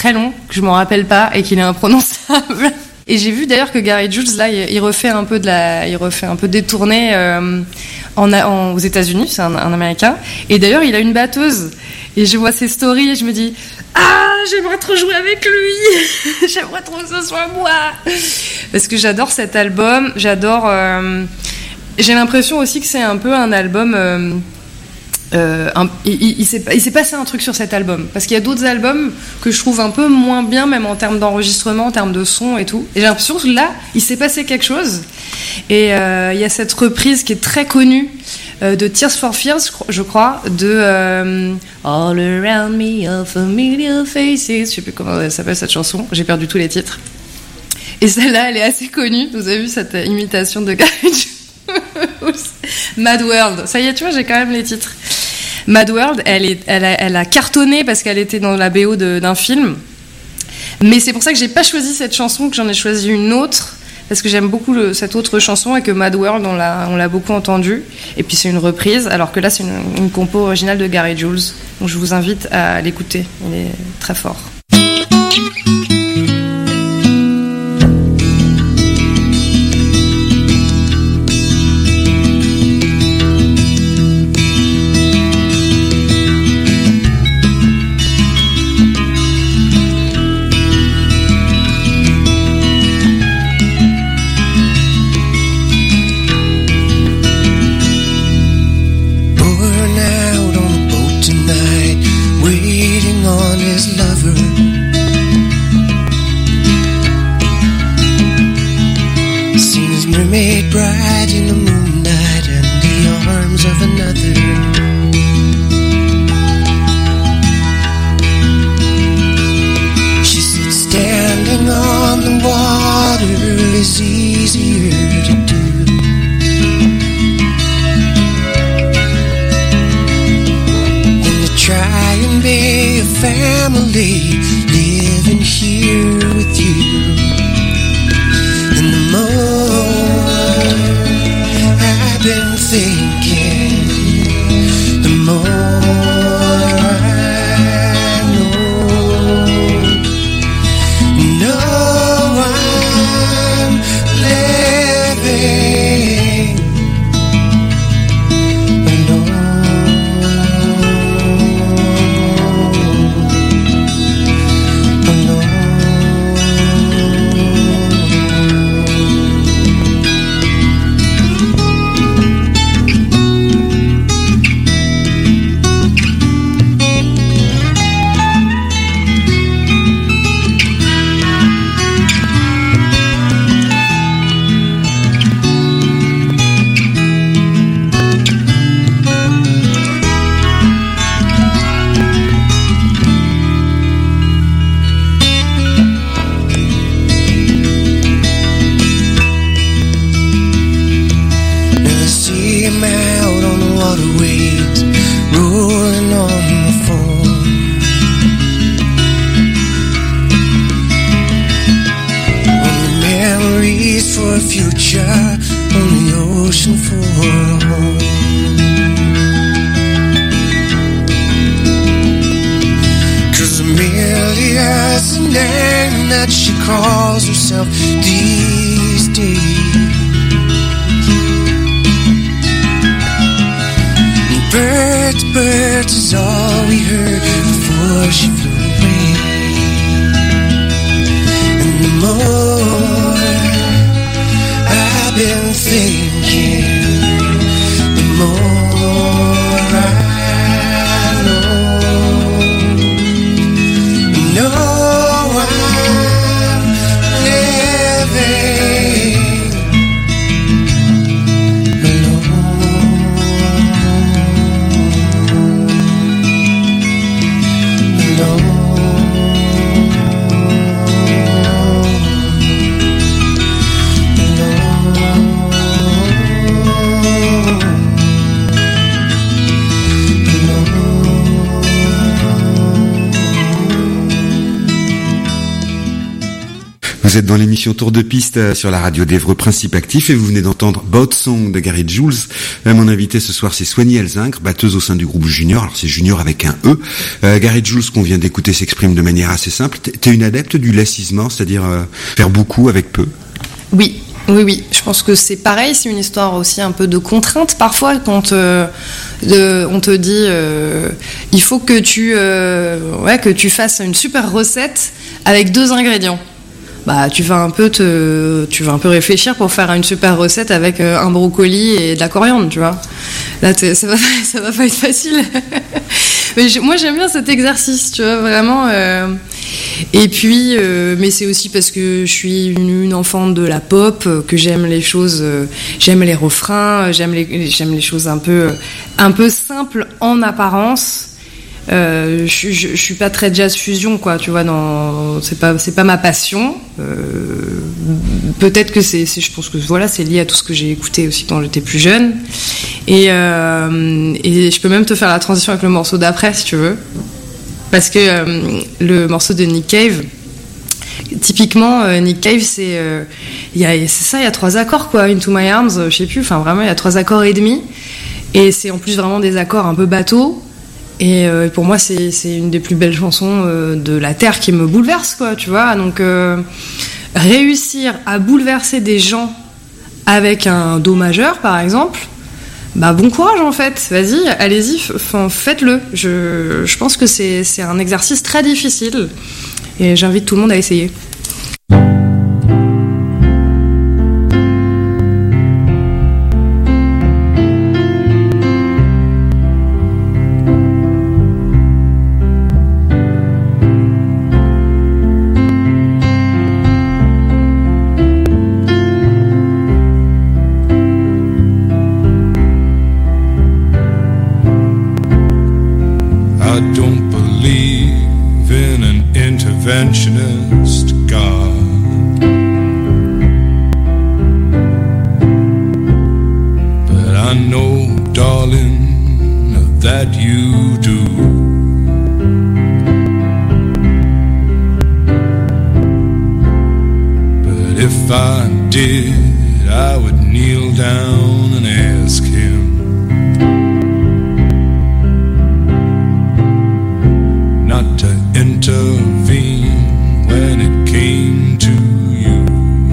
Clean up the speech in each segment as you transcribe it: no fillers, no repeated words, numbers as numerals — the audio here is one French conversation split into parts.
très long, que je m'en rappelle pas et qu'il est imprononçable. Et j'ai vu d'ailleurs que Gary Jules, là, il refait un peu des tournées aux États-Unis, c'est un Américain. Et d'ailleurs, il a une batteuse. Et je vois ses stories et je me dis, j'aimerais trop jouer avec lui. J'aimerais trop que ce soit moi. Parce que j'adore cet album. J'ai l'impression aussi que c'est un peu un album. Il s'est passé un truc sur cet album parce qu'il y a d'autres albums que je trouve un peu moins bien, même en termes d'enregistrement, en termes de son et tout, et j'ai l'impression que là il s'est passé quelque chose. Et il y a cette reprise qui est très connue de Tears for Fears, je crois, de All Around Me Are Familiar Faces, je sais plus comment elle s'appelle cette chanson, j'ai perdu tous les titres, et celle-là elle est assez connue. Vous avez vu cette imitation de Gary Jules? Mad World, ça y est, tu vois, j'ai quand même les titres. Mad World, elle a cartonné parce qu'elle était dans la BO d'un film. Mais c'est pour ça que j'ai pas choisi cette chanson, que j'en ai choisi une autre, parce que j'aime beaucoup cette autre chanson et que Mad World, on l'a beaucoup entendue. Et puis c'est une reprise, alors que là c'est une compo originale de Gary Jules. Donc je vous invite à l'écouter, il est très fort. Mermaid bride in the moonlight and the arms of another. She said standing on the water is easier to do. Than to try and be a family living here with you. And the more I've been thinking, the more I know. No, I'm living for a future on the ocean for a home. Cause Amelia's the name that she calls herself these days. And birds, birds is all we heard before she flew away. And the more I've been thinking, the more I know. No, I'm living alone. Vous êtes dans l'émission Tour de piste sur la radio d'Évreux Principe Actif et vous venez d'entendre Boat Song de Gary Jules. Mon invité ce soir, c'est Soigny Elzingre, batteuse au sein du groupe Junior. Alors c'est Junior avec un E. Gary Jules, qu'on vient d'écouter, s'exprime de manière assez simple. T'es une adepte du less is more, c'est-à-dire faire beaucoup avec peu? Oui. Je pense que c'est pareil, c'est une histoire aussi un peu de contrainte parfois quand on te dit il faut que tu fasses une super recette avec 2 ingrédients. Bah tu vas un peu réfléchir pour faire une super recette avec un brocoli et de la coriandre, tu vois. Là ça va pas être facile. Mais moi j'aime bien cet exercice, tu vois, vraiment. Et puis, mais c'est aussi parce que je suis une enfant de la pop, que j'aime les choses, j'aime les refrains, j'aime les choses un peu simples en apparence. Je suis pas très jazz fusion, quoi, tu vois, c'est pas ma passion. Peut-être que je pense que voilà, c'est lié à tout ce que j'ai écouté aussi quand j'étais plus jeune. Et je peux même te faire la transition avec le morceau d'après, si tu veux. Parce que le morceau de Nick Cave, typiquement, Nick Cave, il y a 3 accords, quoi, Into My Arms, je sais plus, enfin vraiment, il y a 3 accords et demi. Et c'est en plus vraiment des accords un peu bateau. Et pour moi, c'est une des plus belles chansons de la Terre qui me bouleverse, quoi, tu vois. Donc, réussir à bouleverser des gens avec un Do majeur, par exemple, bah bon courage en fait, vas-y, allez-y, faites-le. Je pense que c'est un exercice très difficile et j'invite tout le monde à essayer. Interventionist God, but I know, darling, that you do. But if I did, I would kneel down and ask him not to intervene when it came to you.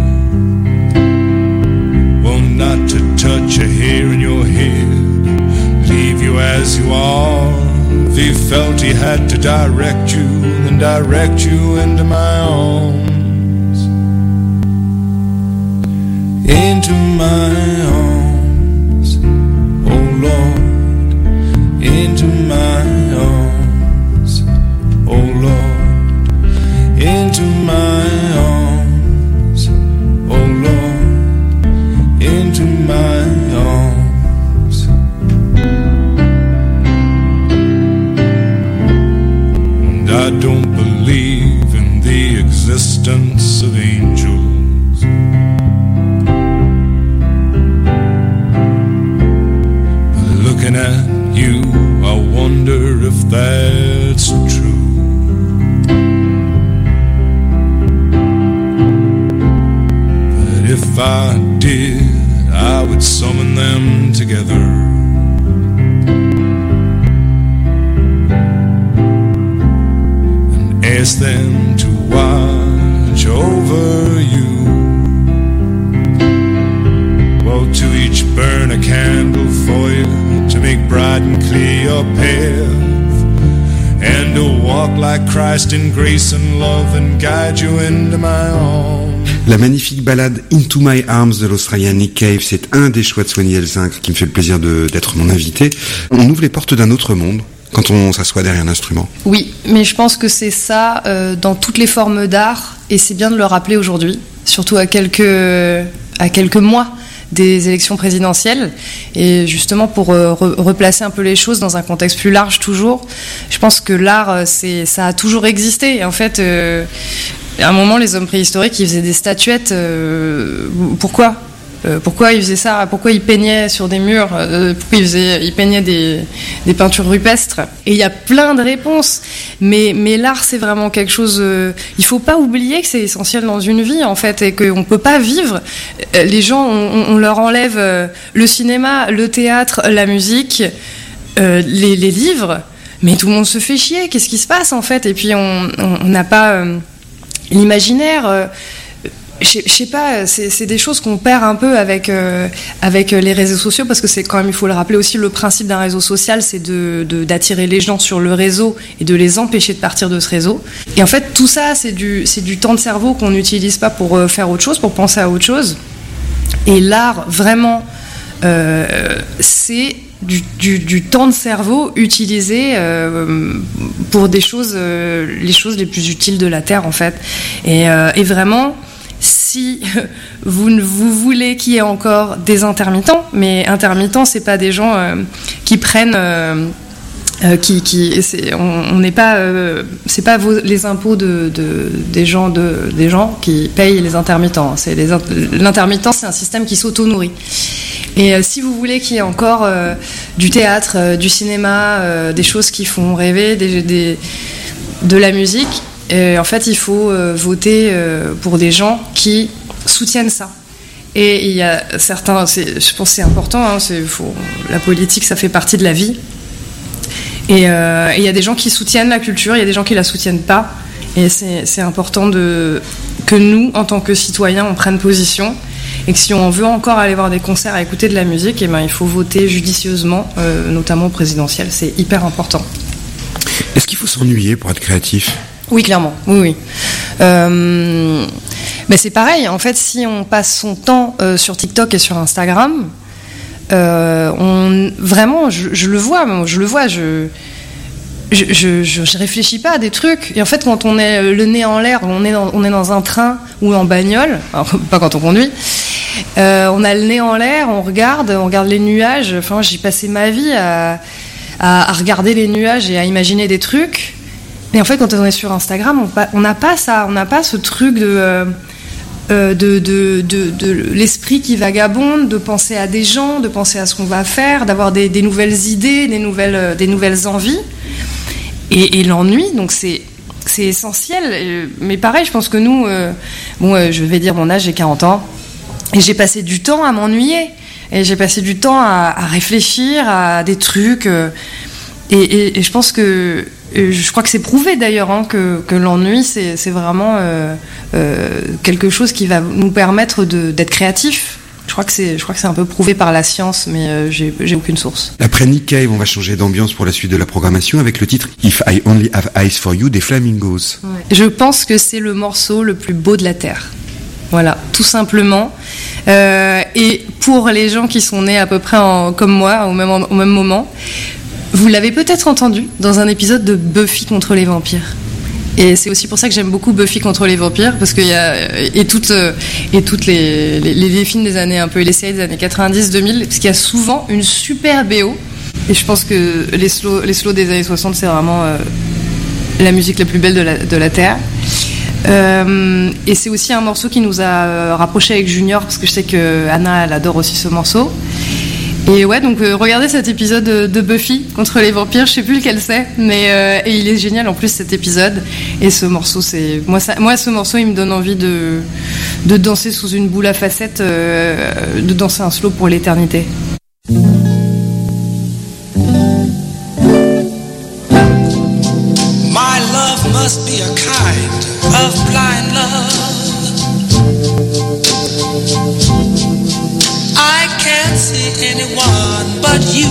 Well, not to touch a hair in your head, leave you as you are. If he felt he had to direct you, then direct you into my arms. Into my arms, oh Lord, into my arms, oh Lord, into my arms, oh Lord, into my arms. And I don't believe in the existence of angels, but looking at you, I wonder if that's true. If I did, I would summon them together and ask them to watch over you. Well, to each burn a candle for you, to make bright and clear your path, and to walk like Christ in grace and love and guide you into my arms. La magnifique ballade Into My Arms de l'Australien Nick Cave, c'est un des choix de Soigny Elzingre qui me fait le plaisir d'être mon invité. On ouvre les portes d'un autre monde quand on s'assoit derrière un instrument. Oui, mais je pense que c'est ça dans toutes les formes d'art, et c'est bien de le rappeler aujourd'hui, surtout à quelques mois des élections présidentielles, et justement pour replacer un peu les choses dans un contexte plus large toujours. Je pense que l'art, ça a toujours existé, et en fait... à un moment, les hommes préhistoriques, ils faisaient des statuettes. Pourquoi ? pourquoi il faisait ça, pourquoi il peignait sur des murs, pourquoi il peignait des peintures rupestres. Et il y a plein de réponses. Mais l'art, c'est vraiment quelque chose... il faut pas oublier que c'est essentiel dans une vie, en fait, et qu'on peut pas vivre. Les gens, on leur enlève le cinéma, le théâtre, la musique, les livres, mais tout le monde se fait chier. Qu'est-ce qui se passe, en fait? Et puis, on n'a pas l'imaginaire... Je sais pas, c'est des choses qu'on perd un peu avec les réseaux sociaux, parce que c'est quand même, il faut le rappeler aussi, le principe d'un réseau social, c'est d'attirer les gens sur le réseau et de les empêcher de partir de ce réseau. Et en fait, tout ça, c'est du temps de cerveau qu'on n'utilise pas pour faire autre chose, pour penser à autre chose. Et l'art, vraiment, c'est du temps de cerveau utilisé pour des choses, les choses les plus utiles de la Terre, en fait. Et vraiment... Si vous voulez qu'il y ait encore des intermittents, mais intermittents, c'est pas des gens qui prennent, on n'est pas, c'est pas les impôts des gens qui payent les intermittents. L'intermittent, c'est un système qui s'auto-nourrit. Et si vous voulez qu'il y ait encore du théâtre, du cinéma, des choses qui font rêver, de la musique. En fait, il faut voter pour des gens qui soutiennent ça. Et il y a certains, je pense que c'est important, hein, la politique, ça fait partie de la vie. Et il y a des gens qui soutiennent la culture, il y a des gens qui la soutiennent pas. Et c'est important que nous, en tant que citoyens, on prenne position. Et que si on veut encore aller voir des concerts, à écouter de la musique, eh ben, il faut voter judicieusement, notamment au présidentiel. C'est hyper important. Est-ce qu'il faut s'ennuyer pour être créatif ? Oui, clairement. Oui. Mais c'est pareil. En fait, si on passe son temps sur TikTok et sur Instagram, vraiment, je le vois. Je réfléchis pas à des trucs. Et en fait, quand on est le nez en l'air, on est dans un train ou en bagnole, alors, pas quand on conduit. On a le nez en l'air, on regarde les nuages. Enfin, j'ai passé ma vie à regarder les nuages et à imaginer des trucs. Et en fait, quand on est sur Instagram, on n'a pas ça, on n'a pas ce truc de l'esprit qui vagabonde, de penser à des gens, de penser à ce qu'on va faire, d'avoir des nouvelles idées, des nouvelles envies. Et l'ennui, donc c'est essentiel. Mais pareil, je pense que nous, je vais dire mon âge, j'ai 40 ans, et j'ai passé du temps à m'ennuyer. Et j'ai passé du temps à réfléchir à des trucs. Et je pense que... Je crois que c'est prouvé d'ailleurs, hein, que l'ennui, c'est vraiment quelque chose qui va nous permettre d'être créatifs. Je crois que c'est un peu prouvé par la science, mais j'ai aucune source. Après Nick Cave, on va changer d'ambiance pour la suite de la programmation avec le titre If I Only Have Eyes For You des Flamingos. Ouais. Je pense que c'est le morceau le plus beau de la Terre. Voilà, tout simplement. Et pour les gens qui sont nés à peu près comme moi, au même moment, vous l'avez peut-être entendu dans un épisode de Buffy contre les vampires. Et c'est aussi pour ça que j'aime beaucoup Buffy contre les vampires, parce qu'il y a toutes les films des années un peu, les séries des années 90-2000, parce qu'il y a souvent une super BO. Et je pense que les slows des années 60, c'est vraiment la musique la plus belle de la Terre. Et c'est aussi un morceau qui nous a rapprochés avec Junior, parce que je sais que Anna, elle adore aussi ce morceau. Et ouais, donc regardez cet épisode de Buffy contre les vampires, je sais plus lequel c'est, mais et il est génial en plus cet épisode. Et ce morceau, moi ce morceau, il me donne envie de danser sous une boule à facettes, de danser un slow pour l'éternité. My love must be a kind of blind love. I can't see anyone but you.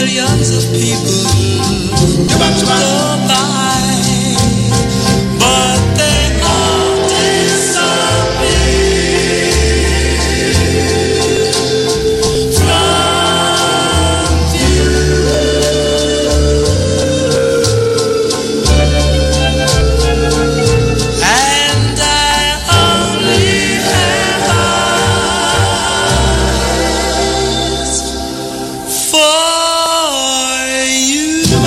millions of people go by, but they all disappear from view. And I only have eyes for you.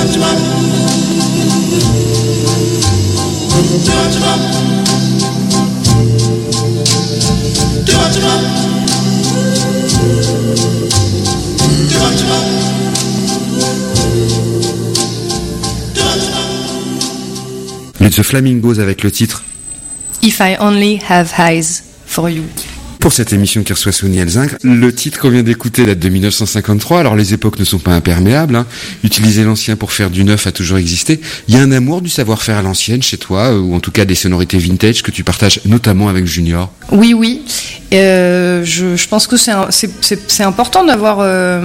The Flamingos avec le titre If I Only Have Eyes for You. pour cette émission qui reçoit Sony Elzingre. Le titre qu'on vient d'écouter date de 1953, alors les époques ne sont pas imperméables, hein. Utiliser l'ancien pour faire du neuf a toujours existé. Il y a un amour du savoir-faire à l'ancienne chez toi, ou en tout cas des sonorités vintage que tu partages notamment avec Junior. Oui. Je pense que c'est important d'avoir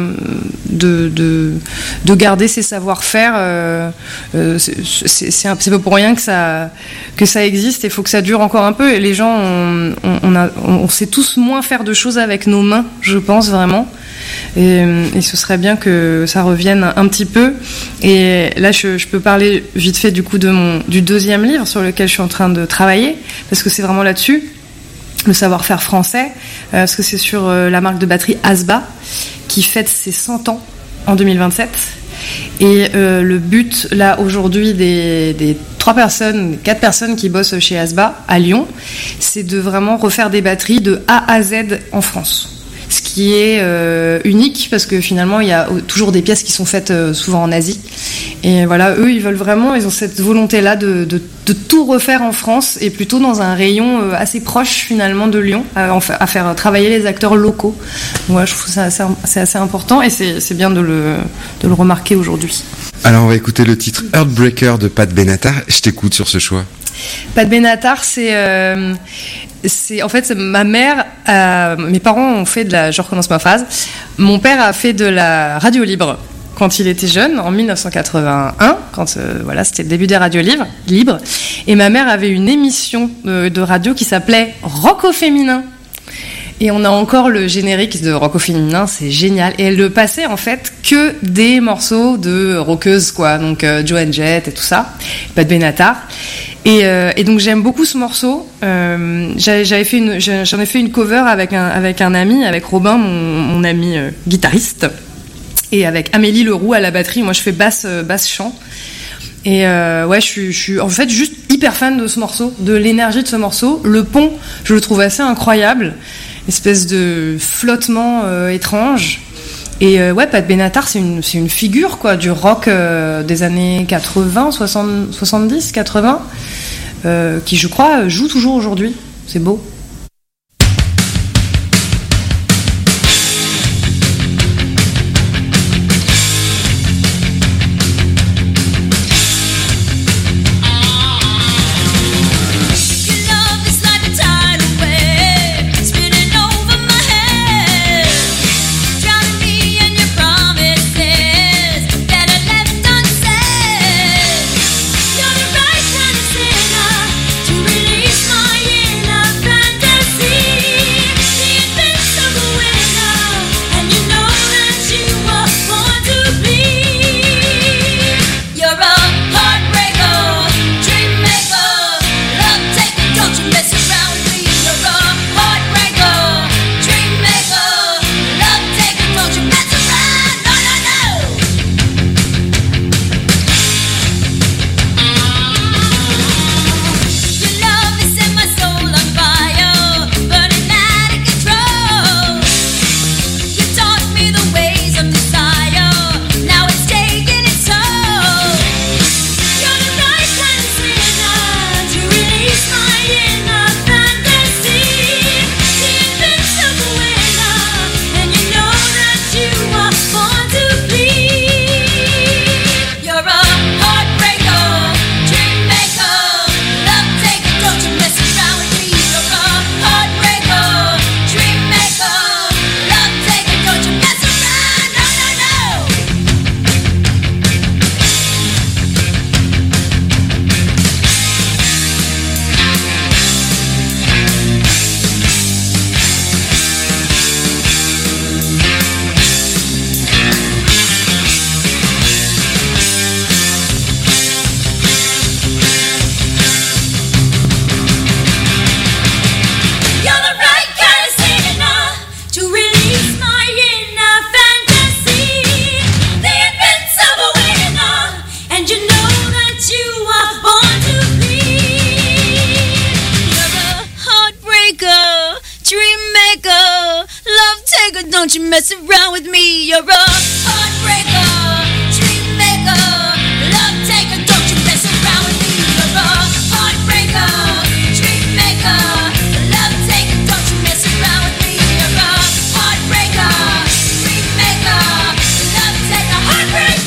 de garder ses savoir-faire. C'est pas pour rien que ça existe. Il faut que ça dure encore un peu. Et les gens, on sait tous moins faire de choses avec nos mains, je pense vraiment. Et ce serait bien que ça revienne un petit peu. Et là, je peux parler vite fait du coup du deuxième livre sur lequel je suis en train de travailler, parce que c'est vraiment là-dessus. Le savoir-faire français, parce que c'est sur la marque de batterie Asba qui fête ses 100 ans en 2027. Et le but, là, aujourd'hui, des 4 personnes qui bossent chez Asba à Lyon, c'est de vraiment refaire des batteries de A à Z en France. Ce qui est unique, parce que finalement, il y a toujours des pièces qui sont faites souvent en Asie. Et voilà, eux, ils ont cette volonté-là de tout refaire en France, et plutôt dans un rayon assez proche finalement de Lyon, à faire travailler les acteurs locaux. Voilà, je trouve ça c'est assez important, et c'est bien de le remarquer aujourd'hui. Alors on va écouter le titre Heartbreaker de Pat Benatar. Je t'écoute sur ce choix. Pat Benatar, c'est en fait ma mère. Mes parents ont fait je recommence ma phrase. Mon père a fait de la radio libre quand il était jeune, en 1981, quand c'était le début des radios libres. Et ma mère avait une émission de radio qui s'appelait Rock au féminin. Et on a encore le générique de Rock au féminin, c'est génial. Et elle ne passait en fait que des morceaux de rockeuses, quoi. Donc Joan Jett et tout ça, Pat Benatar. Et donc j'aime beaucoup ce morceau. J'en ai fait une cover avec un ami, avec Robin, mon ami guitariste, et avec Amélie Leroux à la batterie. Moi je fais basse chant. Et je suis en fait juste hyper fan de ce morceau, de l'énergie de ce morceau. Le pont, je le trouve assez incroyable, espèce de flottement étrange. Et Pat Benatar, c'est une figure quoi du rock des années 80, 70, 80, qui je crois joue toujours aujourd'hui. C'est beau. Release my inner friend. don't you mess around with me. You're a heartbreaker, dream maker, love taker, don't you mess around with me. You're a heartbreaker, dream maker, love taker, don't you mess around with me. You're a heartbreaker, dream maker, love taker, heartbreaker.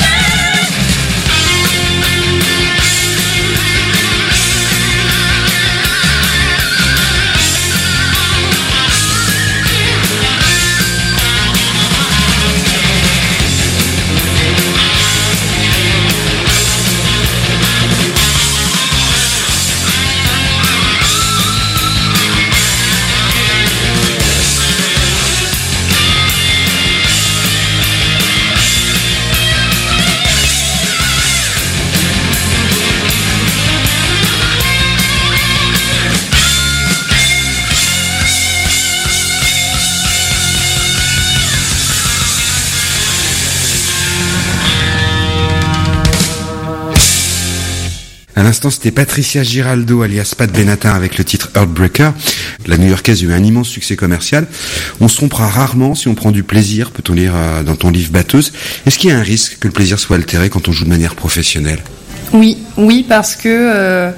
À l'instant, c'était Patricia Giraldo, alias Pat Benatar, avec le titre Heartbreaker. La New-Yorkaise a eu un immense succès commercial. On se trompera rarement si on prend du plaisir, peut-on lire dans ton livre Batteuse. Est-ce qu'il y a un risque que le plaisir soit altéré quand on joue de manière professionnelle ? Oui, parce que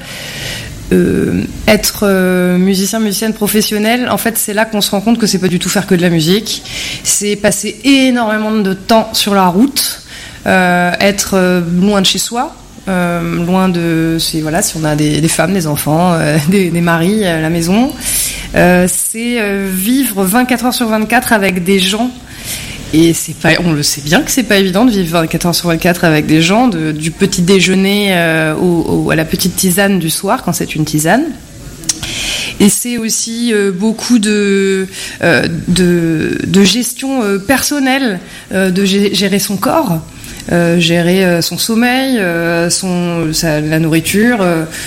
être musicienne professionnelle, en fait, c'est là qu'on se rend compte que c'est pas du tout faire que de la musique. C'est passer énormément de temps sur la route, être loin de chez soi. Loin de, si on a des femmes, des enfants, des maris à la maison, c'est vivre 24 heures sur 24 avec des gens. Et on le sait bien que c'est pas évident de vivre 24 heures sur 24 avec des gens, du petit déjeuner à la petite tisane du soir quand c'est une tisane. Et c'est aussi beaucoup de gestion personnelle, de gérer son corps. Gérer son sommeil, la nourriture,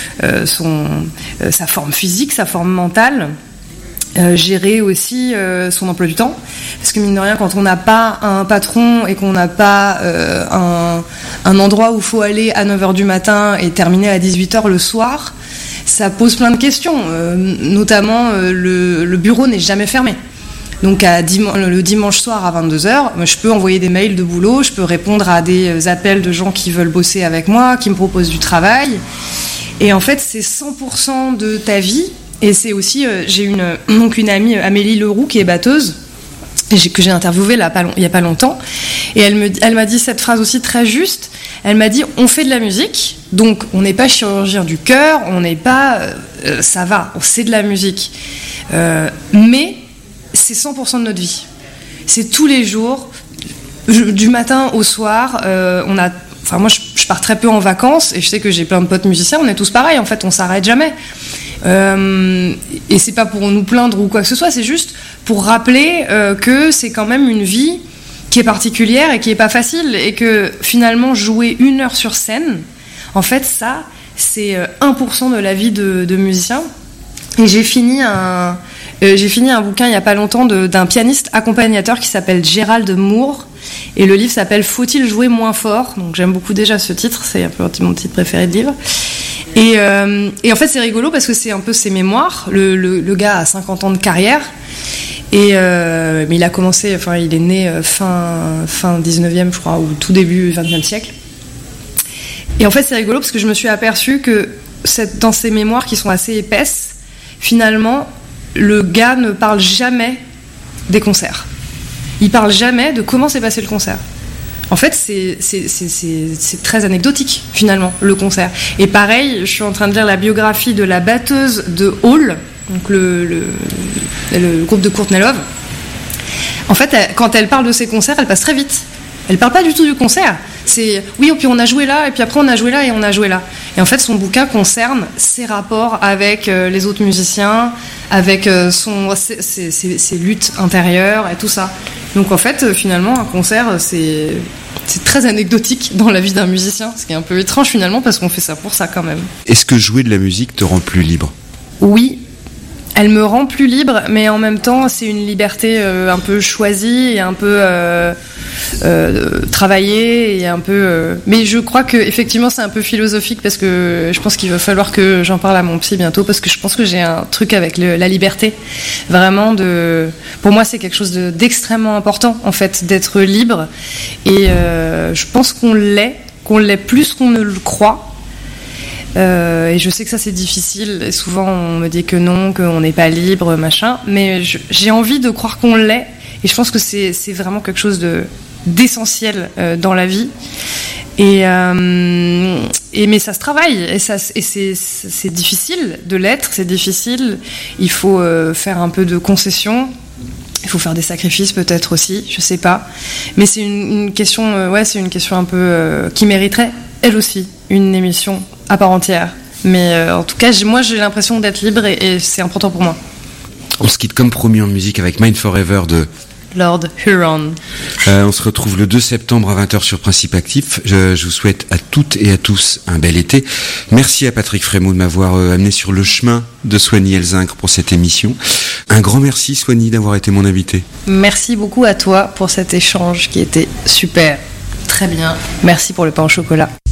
sa forme physique, sa forme mentale, gérer aussi son emploi du temps, parce que mine de rien, quand on n'a pas un patron et qu'on n'a pas un endroit où il faut aller à 9h du matin et terminer à 18h le soir, ça pose plein de questions, notamment le bureau n'est jamais fermé. Donc le dimanche soir à 22h, je peux envoyer des mails de boulot, je peux répondre à des appels de gens qui veulent bosser avec moi, qui me proposent du travail. Et en fait, c'est 100% de ta vie. Et c'est aussi, j'ai une amie, Amélie Leroux, qui est batteuse, que j'ai interviewée il n'y a pas longtemps. Et elle m'a dit cette phrase aussi très juste. Elle m'a dit, on fait de la musique, donc on n'est pas chirurgien du cœur, on n'est pas... ça va, c'est de la musique. Mais... c'est 100% de notre vie. C'est tous les jours, du matin au soir. Moi, je pars très peu en vacances et je sais que j'ai plein de potes musiciens. On est tous pareils. En fait, on s'arrête jamais. Et c'est pas pour nous plaindre ou quoi que ce soit. C'est juste pour rappeler que c'est quand même une vie qui est particulière et qui est pas facile et que finalement jouer 1 heure sur scène, en fait, ça, c'est 1% de la vie de musicien. Et j'ai fini un bouquin il n'y a pas longtemps d'un pianiste accompagnateur qui s'appelle Gérald Moore. Et le livre s'appelle Faut-il jouer moins fort ? Donc j'aime beaucoup déjà ce titre, c'est un peu mon titre préféré de livre. Et en fait c'est rigolo parce que c'est un peu ses mémoires. Le gars a 50 ans de carrière. Mais il a commencé, il est né fin 19e je crois, ou tout début 20e siècle. Et en fait c'est rigolo parce que je me suis aperçue que dans ses mémoires qui sont assez épaisses, finalement, le gars ne parle jamais des concerts. Il parle jamais de comment s'est passé le concert. En fait, c'est très anecdotique, finalement, le concert. Et pareil, je suis en train de lire la biographie de la batteuse de Hall, donc le groupe de Courtney Love. En fait, quand elle parle de ses concerts, elle passe très vite. Elle parle pas du tout du concert. C'est oui, et puis on a joué là, et puis après on a joué là, et on a joué là. Et en fait, son bouquin concerne ses rapports avec les autres musiciens, avec ses luttes intérieures et tout ça. Donc en fait, finalement, un concert, c'est très anecdotique dans la vie d'un musicien, ce qui est un peu étrange finalement, parce qu'on fait ça pour ça quand même. Est-ce que jouer de la musique te rend plus libre ? Oui. elle me rend plus libre, mais en même temps, c'est une liberté un peu choisie et un peu travaillée et un peu. Mais je crois que effectivement, c'est un peu philosophique parce que je pense qu'il va falloir que j'en parle à mon psy bientôt parce que je pense que j'ai un truc avec la liberté. Vraiment, pour moi, c'est quelque chose d'extrêmement important en fait d'être libre et je pense qu'on l'est plus qu'on ne le croit. Et je sais que ça c'est difficile et souvent on me dit que non, qu'on n'est pas libre, machin, mais j'ai envie de croire qu'on l'est et je pense que c'est vraiment quelque chose d'essentiel dans la vie et mais ça se travaille et c'est difficile de l'être, c'est difficile, il faut faire un peu de concessions. Il faut faire des sacrifices peut-être aussi, je sais pas. Mais c'est une question, c'est une question un peu qui mériterait, elle aussi, une émission à part entière. Mais en tout cas, moi j'ai l'impression d'être libre et c'est important pour moi. On se quitte comme promis en musique avec Mind Forever de Lord Huron. On se retrouve le 2 septembre à 20h sur Principe Actif. Je vous souhaite à toutes et à tous un bel été. Merci à Patrick Frémaux de m'avoir amené sur le chemin de Soigny Elzincre pour cette émission. Un grand merci Soigny d'avoir été mon invité. Merci beaucoup à toi pour cet échange qui était super. Très bien. Merci pour le pain au chocolat.